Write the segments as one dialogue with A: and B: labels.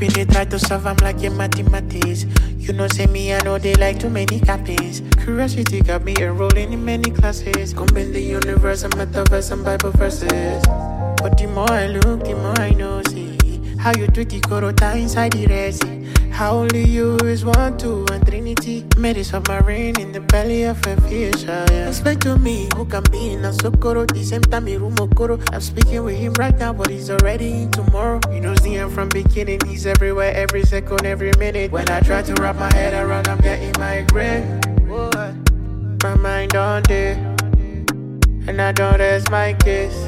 A: been they try to solve, I'm like your mathematics. You know, say me, I know they like too many copies. Curiosity got me enrolling in many classes. Combine the universe and metaverse and Bible verses. But the more I look, the more I know, see how you tweak the corota inside the Red Sea. How only you is one, two, and Trinity. Made a submarine in the belly of a fish. Yeah. Explain to me who can be in a Sokoro. The same time, Irumokoro. I'm speaking with him right now, but he's already in tomorrow. He knows the end from beginning. He's everywhere, every second, every minute. When I try to wrap my head around, I'm getting migraine. My mind on day, and I don't rest my case.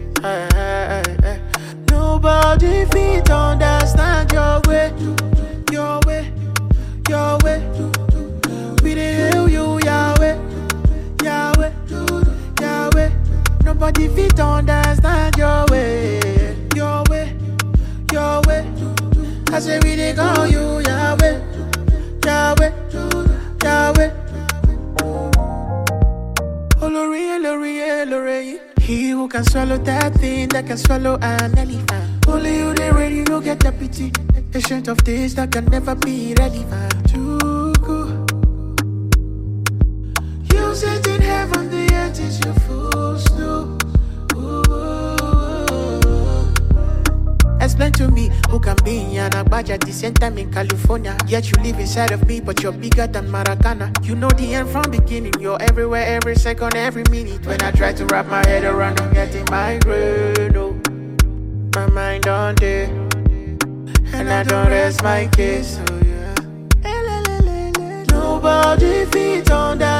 A: Nobody fit understand your way, your way, your way. We dey hail you, Yahweh, Yahweh, Yahweh. Nobody fit understand your way, your way, your way. I say we dey call you Yahweh, Yahweh, Yahweh. Olori, Olori, Olori. He who can swallow that thing that can swallow an elephant. Only you they ready, you get the pity. Ancient of days that can never be relevant. Chuku. You sit in heaven, the earth is your footstool. Explain to me who can be in Anagbaja at the same time in California. Yet you live inside of me, but you're bigger than Maracana. You know the end from beginning. You're everywhere, every second, every minute. When I try to wrap my head around, I'm getting migraine. Oh, my mind on day, and I don't rest my case. Oh yeah. Nobody fit on that.